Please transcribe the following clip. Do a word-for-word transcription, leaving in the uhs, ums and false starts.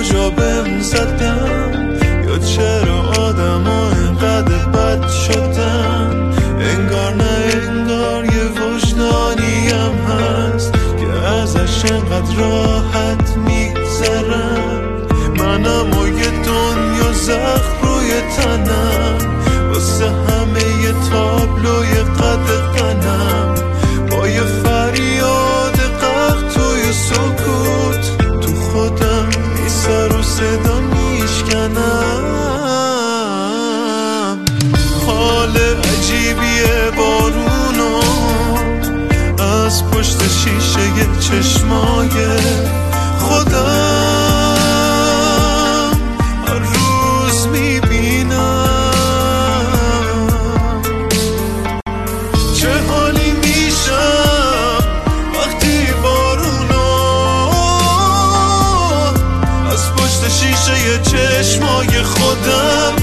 کجا بهم زدم، یا چرا آدم ها اینقدر بد شدن. انگار نه انگار یه وجدانیم هست که ازش انقدر راحت میگذرم. منم و یه دنیا زخم روی تنم، واسه همه یه تابلوی قد قنم، با یه فریاد قهر توی سکوت تو خودم بی سر و صدا میشکنم. حال عجیبیه بارونو از پشت شیشه چشمای خودم هر روز میبینم. چه حالی میشم وقتی بارونو از پشت شیشه چشمای خودم